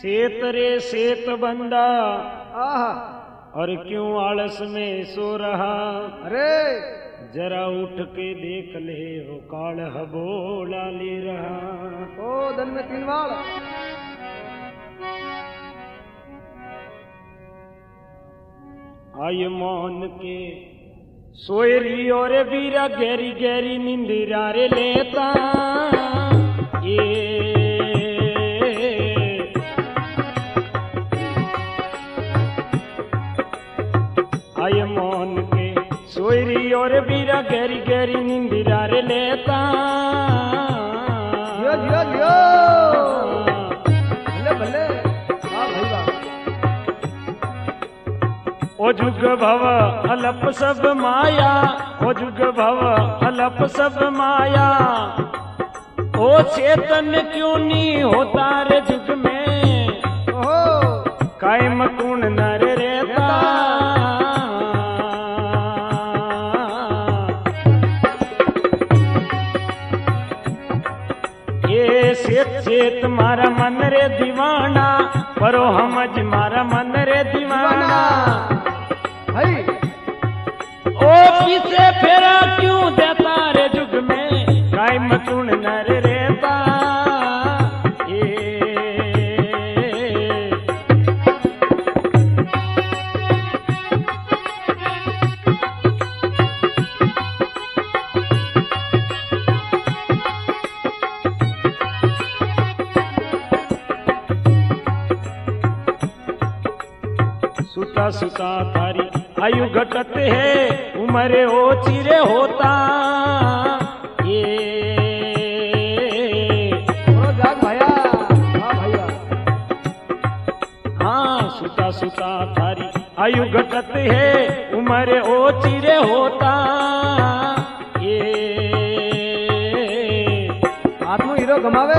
सेत रे सेत बंदा आहा और क्यों आलस में सो रहा। अरे जरा उठ के देख ले वो काल हबोला ले रहा। ओ धन में 3 बार आय मौन के सोयरी और बीरा गहरी गहरी निंदिरा रे लेता ये आय मौन के सोयरी और बीरा गहरी गहरी निंदिरा रे लेता। जियो जियो जियो भले भले वाह भाई वाह। ओ जुग भव अलप सब माया, ओ जुग भव अलप सब माया। ओ चेतन क्यों नहीं होता रे जुग में, ओहो कायम कुण नर रहता। ये सेत सेत मारा मन रे दीवाना, परो हमज मारा मन रे दीवाना। भाई ओ पीछे फेरा क्यों देता रे जुग में, कायम कुण नर रहता। सुता सुता थारी आयु घटत है, उम्र ओ चिरे होता। ये जाग भैया वाह भाई वाह। हाँ सुता सुता थारी आयु घटत है, उम्र ओ चिरे होता। ये आत्म हीरो गमावे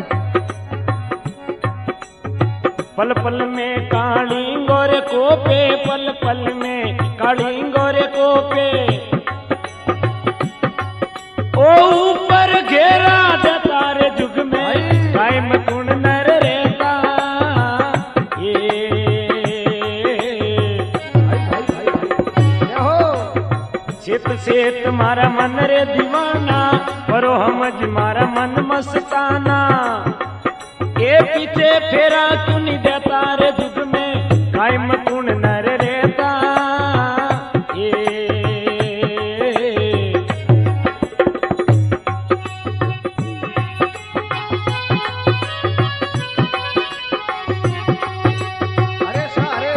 पल पल में काली गोरे कोपे, पल पल में काली गोरे कोपे। ओ ऊपर घेरा देता रे जुग में, कायम कुण नर रहता। ये सेत सेत मारा मन रे दीवाना, परो हमज मारा मन मस्ताना। ये पीछे फेरा क्यों नहीं देता रे जुग में, कायम कुण नर रहता। ये अरे सारे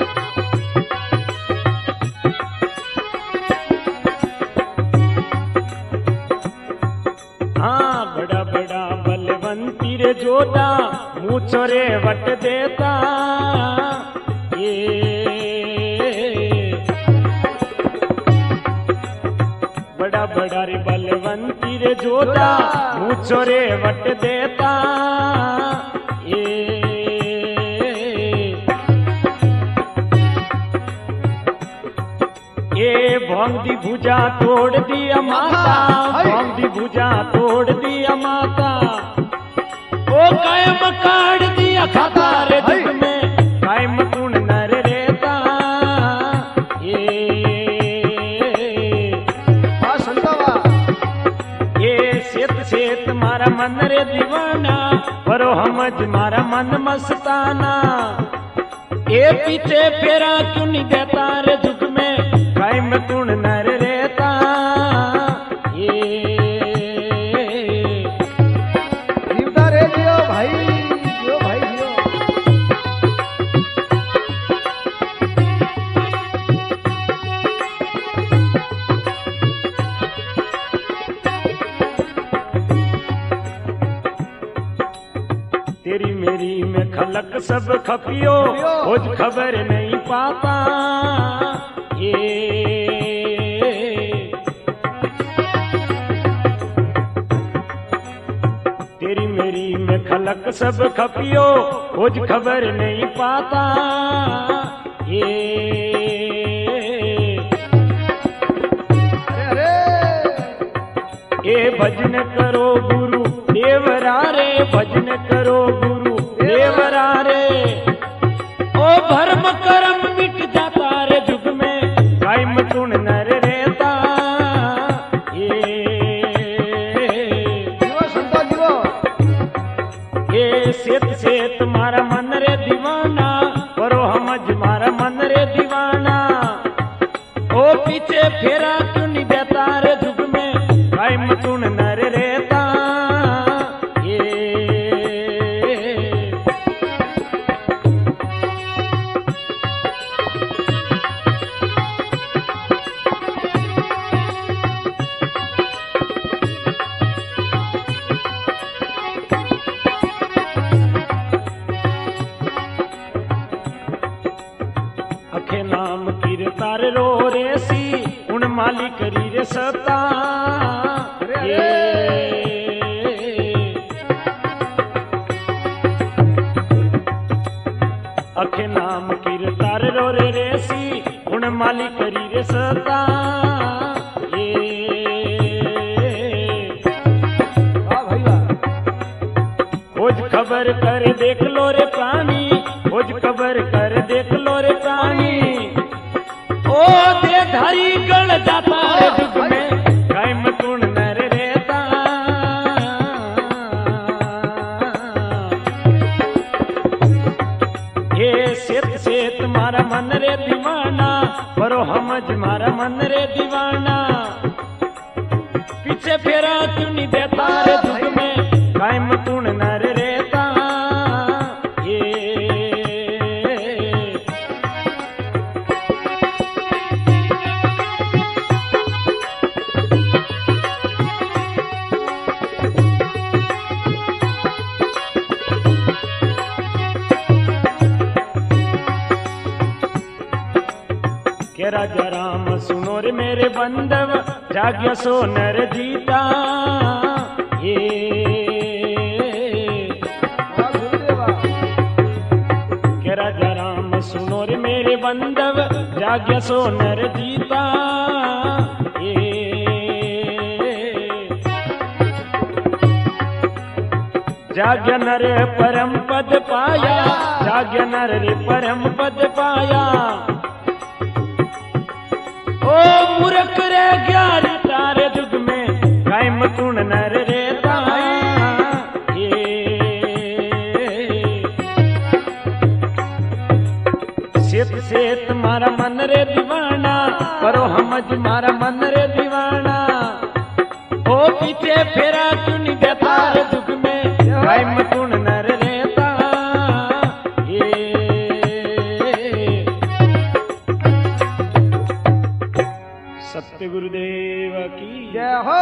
हाँ बड़ा बड़ा बलवंती रे जोधा, मूछो रे वट देता। ये बड़ा बड़ा रे बलवंती रे जोधा, मूछो रे वट देता। ये भौंग दी भुजा तोड़ दिया माता, भौंग दी भुजा तोड़ दिया माता। ओ कायम काट दिया खाता रे जुग में, कायम कुण नर रहता। ये सेत सेत मारा मन रे दीवाना, परो हमज मारा मन मस्ताना। ये पीछे फेरा क्यों नहीं देता रे जुग में, कायम कुण नर रहता। जीवता रे जियो भाई जियो भाई जियो। तेरी मेरी में खलक सब खपियो, खोज खबर नहीं पाता। ये तेरी मेरी में खलक सब खपियो, खोज खबर नहीं पाता। ये अरे ए भजन करो गुरु देवरा रे, भजन करो गुरु देवरा रे। भरम करम मिट जाता रे जुग में कायम तुण नर रहता ये सेत सेत मारा मन रे दीवाना करो हमज मारा मन रे दीवाना ओ पीछे फेरा क्यों नहीं देता रे जुग में कायम तुण नर रहता ये अखे नाम कीर तार रो रेसी उन माली करी रे सता ये अखे नाम कीर तार रो रे रेसी उन माली करी रे सता ये खोज खबर कर देख लो रे प्राणी खोज खबर कर देख लो रे प्राणी ओ देधारी गण जाता रे जुग में कायम तुण नर रहता ये सेत सेत मारा मन रे दीवाना करो हमज मारा मन रे दीवाना पीछे फेरा क्यों नहीं देता रे जुग में कायम तुण नर रहता ये के राजा राम सुनो रे मेरे बंधव जाग्य सो नर जीता ये के राजा राम सुनो रे मेरे बंधव जाग्य सो नर जीता ये जाग्य नर परम पद पाया जाग्य नर रे परम पद पाया ओ मूर्ख रे ज्ञान तारे जुग में कायम तुण नर रहता ये सेत सेत मारा मन रे दीवाना करो हमज मारा मन रे दीवाना ओ पीछे फेरा क्यों नहीं देता रे जुग में कायम तुण नर रहता ये सत्य गुरुदेव की जय हो।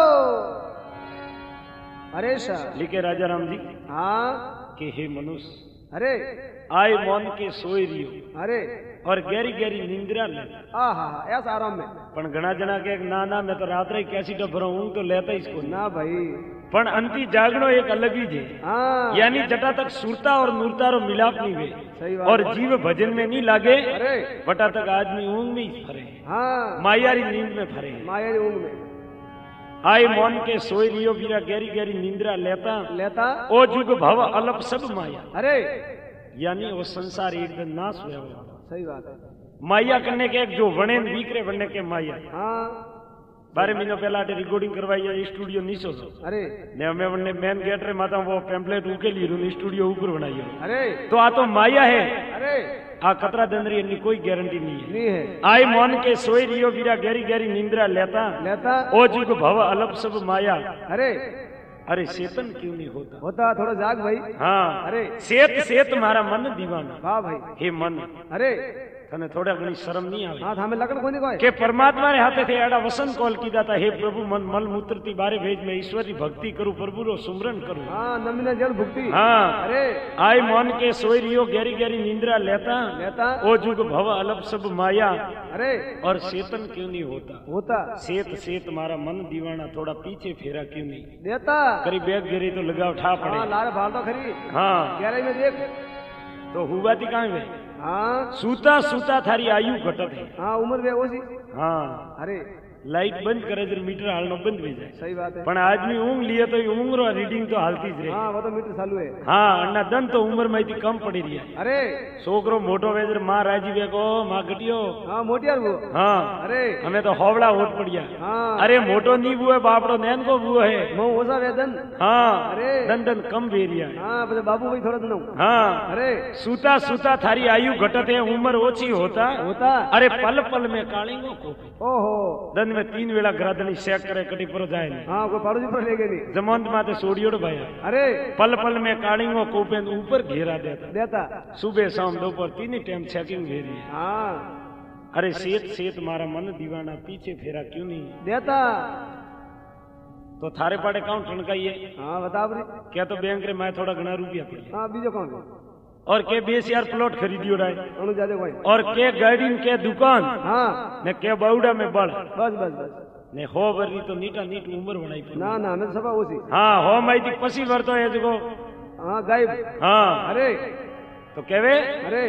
अरे सर लिखे राजा राम जी हाँ कि हे मनुष्य अरे आय मौन के सोई रियो अरे और गहरी गहरी निंद्रा ले आहा ऐसा आराम में पण घना जना के ना ना मैं तो रात रे कैसी डबरो हूं तो लेता इसको ना भाई पण अंति जागनो एक अलग ही है हाँ यानी जटा तक सुरता और नूरता रो मिलाप नहीं हुए सही बात और जीव भजन में नहीं लागे अरे बटा तक आदमी ऊंग में ही फरे हाँ मायारी नींद में फरे माया ऊंग में आय मौन के सोई रियो बीरा गहरी गहरी निंद्रा लेता लेता ओ जुग भव अलप सब माया अरे यानी वो संसार एकदम नाश हुआ सही बात है माया करने के एक जो वणे बीकरे बनने के माया हाँ 12 महीनों पहला रिकॉर्डिंग करवाई है स्टूडियो नीचो से अरे ने हमें वने मेन गेट रे माता वो पेम्पलेट उके ली रू स्टूडियो ऊपर बनाई है अरे तो आ तो माया है अरे आ खतरा दंदरी इनकी कोई गारंटी नहीं है नहीं है आय मौन के सोई रियो बीरा गहरी गहरी निंद्रा लेता लेता ओ जुग भव अलप सब माया अरे अरे चेतन क्यों नहीं होता होता थोड़ा जाग भाई हाँ अरे सेत सेत मारा मन दीवाना वाह भाई हे मन अरे तने थोड़ा घनी शर्म नहीं आवे हाँ हमें लकड़ कोनी कोई के परमात्मा ने हाथे थे एड़ा वसन कॉल की दाता हे प्रभु मन मल मूत्र ती बारे भेज में ईश्वर की भक्ति करूं प्रभु रो सुमरन करूं हाँ नमीना जल भुक्ति हाँ अरे आय मन के सोई रियो गहरी गहरी निंद्रा लेता लेता ओ जुग भव अलप सब माया अरे और चेतन क्यों नहीं होता होता सेत सेत मारा मन दीवाना थोड़ा पीछे फेरा क्यों नहीं देता करी बैग गिरी तो लगाव ठा पड़े हाँ लार भाल तो खरी हाँ गहराई में देख तो हुआ थी कहाँ में हाँ सूता सूता थारी आयु घटत है हाँ उम्र वे ओसी हाँ अरे लाइट बंद करे जर मीटर हालनो बंद हो जाए सही बात है। पण आदमी ऊँग लिए तो ऊँग रो रीडिंग तो हालती ज रहे। हाँ वो तो मीटर चालू है। हाँ अन्ना दन तो उम्र में थी कम पड़ी रही है। अरे छोकरो मोटो वेजर माँ राजी बेको माँ घटियो। हाँ मोटियार वो। हाँ अरे हमें तो होवड़ा होट पड़िया। हाँ अरे मोटो नहीं वो है बापड़ो नैन को वो है। मैं ओसा वेदन। हाँ अरे दन दन कम बेरिया। हाँ बस बाबू भाई थोड़ा दिन। हाँ अरे सूता सूता थारी आयु घटत है उम्र ओछी होता। अरे पल पल में कालिंगो को। ओहो दन में 3 वेला ग्रादनी शेक करे कटी पर जाए नहीं। हाँ कोई पड़ोसी पर ले गए नहीं। जमंत माते सोडियोड़ भाया। अरे पल पल में कालिंगो कोपे ऊपर घेरा देता सुबह शाम दोपहर 3 टाइम चेकिंग भेरी है। हाँ अरे सेत सेत मारा मन दीवाना पीछे फेरा क्यों नहीं देता तो थारे पाड़े काउंट ठणकाइए। हाँ बता बरी क्या तो बैंक रे मैं थोड़ा घना रुपया पड़ी हाँ बीजो कौन और के 20,000 प्लॉट खरीदियो राय अनु ज्यादा कोई और के गाड़ी के दुकान हाँ ने के बाउडा में बड़ बस बस बस ने हो वरी तो नीटा नीट उम्र बनाई पड़ी। ना ना मैं तो सभा उसी हाँ हो माई थी पसी वर्तो है जो हाँ गायब हाँ अरे तो कहवे अरे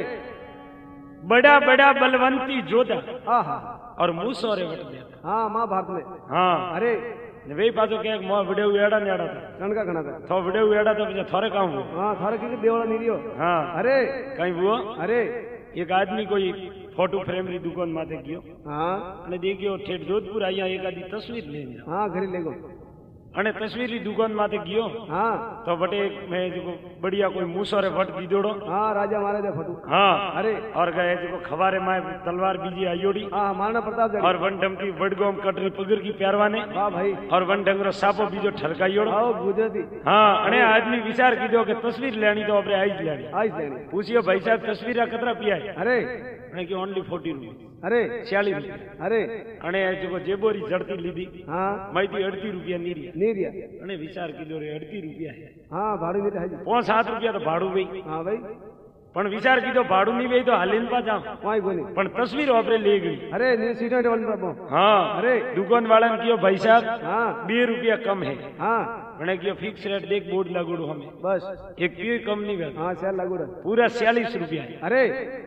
बड़ा बड़ा बलवंती जोधा हाँ और मूसो रे वट देता। हाँ माँ भारत में हाँ अरे वे पाछो के मो वीडियो एड़ा ने एड़ा था कण का घना था तो वीडियो एड़ा तो पछे थोड़े काम हो। हाँ थारे की देवड़ा नहीं दियो। हाँ अरे कहीं वो अरे एक आदमी कोई फोटो फ्रेम री दुकान माथे गयो हाँ અને દેખ્યો ठेठ जोधपुर आया एक आदि तस्वीर लेने हाँ घरी ले गो અને तस्वीर री दुकान माथे गयो हाँ तो बटे मैं जो बढ़िया कोई मूसोरे वट दीदोड़ो। हाँ राजा महाराजा फटू हाँ अरे और गए जो खबारे में तलवार बीजी आयोड़ी हाँ महाराणा प्रताप और वन डमकी वडगोम कटरी पगर की प्यारवाने वाह भाई और वन डंगरो सापो बीजो ठरकायोड़ो। आओ गुजराती हाँ अने आदमी विचार कीधो के तस्वीर लेनी तो अपने आई ज लेनी। आज लेनी पूछियो भाई साहब तस्वीर कतरा पिया है अरे અને કે ઓનલી 40 રૂપિયા अरे 46 રૂપિયા अरे અને જો જેબોરી જડતી લીધી हाँ માઈથી 38 રૂપિયા નીરિયા नहीं दिया અને વિચાર કીધો रे 38 રૂપિયા है हाँ भाड़ू नहीं है 5-7 રૂપિયા તો ભાડું વઈ हाँ भाई પણ વિચાર કીધો ભાડું નહીં વઈ તો હાલીને પાછા वहाँ कोई नहीं પણ તસવીર વાપરે લઈ ગઈ। अरे नहीं सीटा डबल पापो हाँ अरे दुकान वाला ने कियो भाई साहब हाँ 2 રૂપિયા कम है हाँ मैंने कियो फिक्स रेट देख बोर्ड लागोड़ो हमें बस एक पियो कम नहीं वेल हाँ सेल लागू पूरा 46 રૂપિયા है। अरे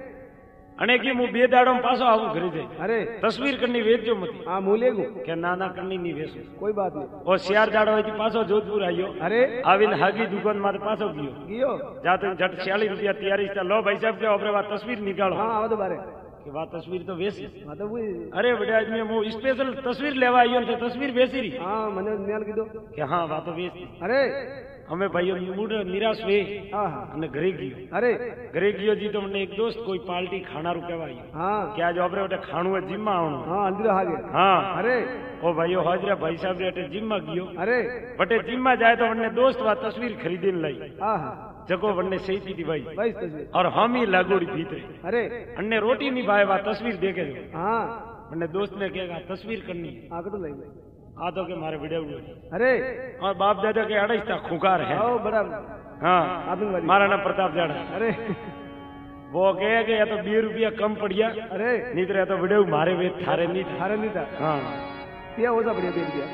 અને કે હું 2 દાડો પાછો આવું ઘરે જઈ अरे તસવીર કરની વેચજો મતી हाँ मूले गो કે નાના કરની નહીં વેચું कोई बात नहीं और 4 દાડો હોય પાછો જોધપુર આવ્યો अरे આવીને હાગી દુકાન માં પાછો ગયો गियो જાતે झट 46 રૂપિયા તૈયારી છે लो भाई साहब के अपने बात तस्वीर निकालो हाँ आवा तो बारे कि बात तस्वीर तो बेसी हाँ तो वही अरे बड़ा आदमी वो स्पेशल तस्वीर लेवा आयो तो तस्वीर बेसी रही हाँ मैंने न्याल की दो कि हाँ बात तो बेसी अरे हमें भाई मूड निराश हुए हाँ हाँ અને ઘરે ગયો अरे જી તો મને એક દોસ્ત કોઈ પાર્ટી ખાનારું કહેવાય हाँ કે આજે આપણે ઓટે ખાણું હોય જીમ માં આવવાનું। हाँ हल्दी रहा गया हाँ अरे ओ भाईओ हाजरा भाई साहब रे जिम में गयो अरे बटे जिम में जाए तो वन्ने दोस्त वा तस्वीर खरीदीने लाई हाँ हाँ जको वन्ने सही थी भाई भाई तस्वीर और हम ही लागोड़ी भीतरे अरे अन्ने रोटी नहीं भाई वा तस्वीर देखे जो हाँ वन्ने दोस्त ने कहेगा तस्वीर करनी है आगे तो लगे आ तो के मारे वीडियो अरे और बाप दादा के अड़ता खुकार है। आओ बड़ा हाँ आतंकवादी महाराणा प्रताप जाड़ा अरे वो कहे कि या तो 2 રૂપિયા कम पड़िया अरे नहीं तो या तो वीडियो मारे वे थारे नहीं था। हारे नहीं था हाँ क्या हो सा बढ़िया देख दिया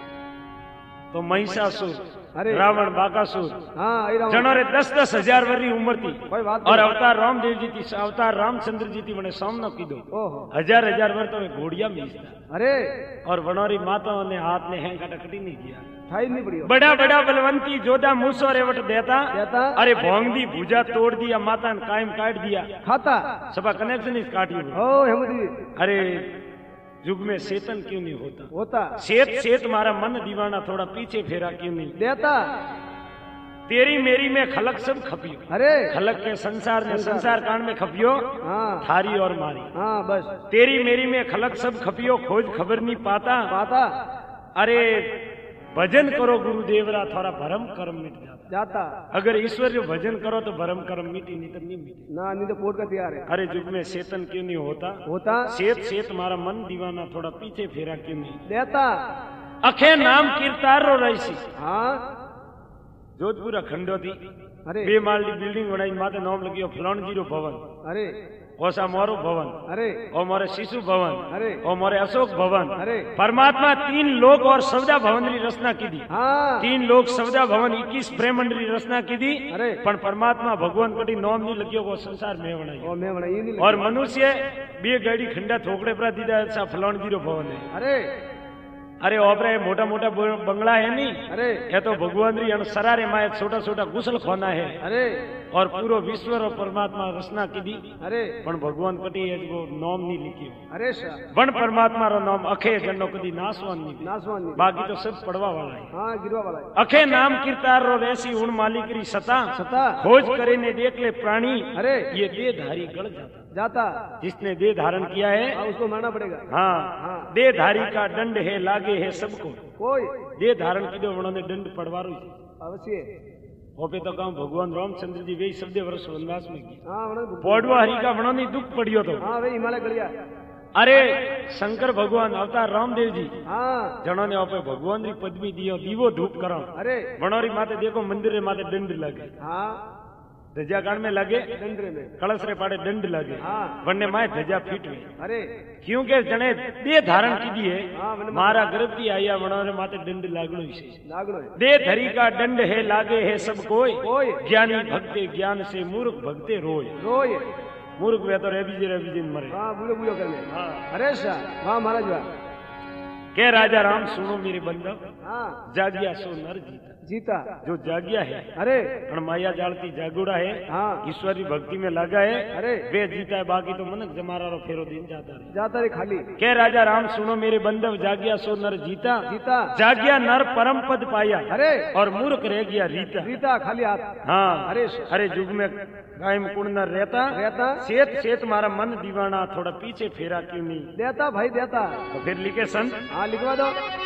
तो महिषासुर अरे रावण बाकासुर हाँ आई रहा जनो रे 10-10 हजार वर्री उम्र थी कोई बात और नहीं अवतार रामदेव जी थी अवतार रामचंद्र जी थी मैंने सामना कीधो ओहो 1000 वर्ष तो घोड़िया में था अरे और वनोरी माताओं ने हाथ ने हैंग कटकटी नहीं किया। ठाई नहीं बढ़िया बड़ा बड़ा बलवंती जोधा मूसो रेवट देता देता अरे भोंगदी भुजा तोड़ दिया माता ने कायम काट दिया खाता सबा कनेक्शन इस काटी ओ हेमदी अरे युग में चेतन क्यों नहीं होता होता सेत सेत मारा मन दीवाना थोड़ा पीछे फेरा क्यों नहीं देता तेरी मेरी में खलक सब खपियो अरे खलक के संसार में संसार कांड में खपियो हाँ थारी और मारी हाँ बस तेरी मेरी में खलक सब खपियो खोज खबर नहीं पाता पाता अरे भजन करो गुरुदेवरा थोड़ा भरम कर्म मिट जाता जाता अगर ईश्वर जो भजन करो तो भरम कर्म मिटी नहीं तो नहीं मिटी ना नहीं तो पोट का तैयार है अरे युग में चेतन क्यों नहीं होता होता सेत सेत मारा मन दीवाना थोड़ा पीछे फेरा क्यों नहीं देता अखे नाम कीर्तारो रहीसी हाँ जोधपुर खंडो थी अरे 2 માળની બિલ્ડિંગ બનાવી માથે નામ લખ્યો ફલાણજીરો ભવન अरे ओसा मोरू भवन अरे और मोरे शिशु भवन अरे और मोरे अशोक भवन अरे परमात्मा 3 लोक और सवदा भवन री रचना की दी। हाँ 3 लोक सवदा भवन 21 ब्रह्मांड री रचना की दी। अरे पण परमात्मा भगवान कटी नाम नहीं लगियो वो संसार में बनाई ओ मैं बना ये नहीं और मनुष्य बे गाड़ी खंडा थोकड़े पर दीदा ऐसा फलाण जीरो भवन है। अरे अरे ओपरे मोटा मोटा बंगला है नहीं अरे ये तो भगवान री सरारे माए छोटा छोटा गुसल खाना है अरे और पूरो विश्व रो परमात्मा रचना की दी। अरे पण भगवान कटी वो नाम नहीं लिखियो। अरे सा पण परमात्मा रो नाम अखे जन्नो कदी नासवान नहीं नासवान नहीं बाकी तो सब पढ़वा वाला है। हाँ गिरवा वाला है अखे नाम कीर्तार रो वैसी उन मालिक री सता सता खोज करे ने देख ले प्राणी अरे ये देहधारी गढ़ जाता जाता जिसने देह धारण किया है। हाँ उसको मारना पड़ेगा हाँ हाँ देहधारी का दंड है लागे है सबको कोई देह धारण की उन्होंने दंड पड़वारो अवश्य ओपे तो कहूं भगवान रामचंद्र जी वे 14 वर्ष वनवास में गए हाँ वना पौडवा हरि का वनो नहीं दुख पड़ियो तो हाँ भाई हिमालय गलिया अरे शंकर भगवान अवतार रामदेव जी हाँ जनो ने ओपे भगवान री पदवी दियो दीवो धूप करो अरे वनोरी माते देखो मंदिर रे माते दंड लगे हाँ ध्वजाकांड में लगे डंडरे में कलश रे पाड़े दंड लगे हाँ वन्ने माए ध्वजा फीट हुई अरे क्योंकि जने देह धारण की दिए हाँ वने मारा गर्भ की आया वनोरे माते दंड लागणो विशेष लागलो है देह धरी का दंड है लागे है सब कोई कोई ज्ञानी भक्ते ज्ञान से मूर्ख भक्ते रोय रोय मूर्ख वे तो रेबीजी मरे। हाँ बुलो बुलो करने हाँ। अरे सा वाह महाराज वाह के राजा राम सुनो मेरे बंधव हाँ जागिया सो नर जीता जीता जो जागिया है अरे पण माया जालती जागुड़ा है हाँ ईश्वरी भक्ति में लगा है अरे वे जीता है बाकी तो मनक जमारा रो फेरो दिन जाता रहे। जाता रे खाली के राजा राम सुनो मेरे बंधव जागिया सो नर जीता जीता जागिया नर परम पद पाया अरे और मूर्ख रह गया रीता। रीता खाली हाथ हाँ अरे अरे युग में कायम कुण न रहता रहता सेत सेत मारा मन दीवाना थोड़ा पीछे फेरा क्यों नहीं देता भाई देता तो फिर लिखे संत हाँ लिखवा दो